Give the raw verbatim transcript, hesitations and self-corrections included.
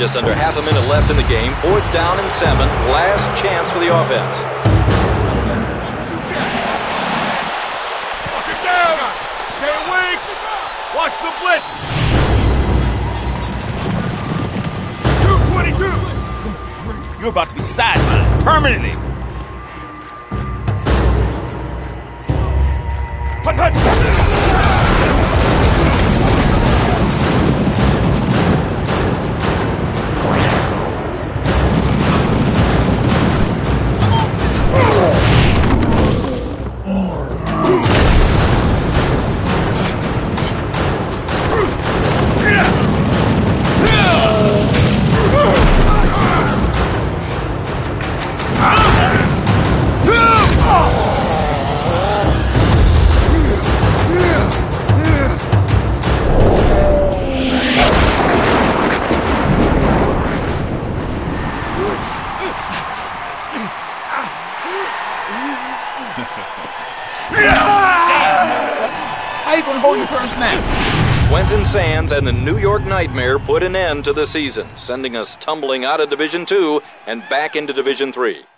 Just under half a minute left in the game. Fourth down and seven. Last chance for the offense. Lock it down! Stay awake! Watch the blitz! two twenty-two! You're about to be sidelined permanently. Hut, hut! How you gonna hold your first snap? Quentin Sands and the New York Nightmare put an end to the season, sending us tumbling out of Division two and back into Division three.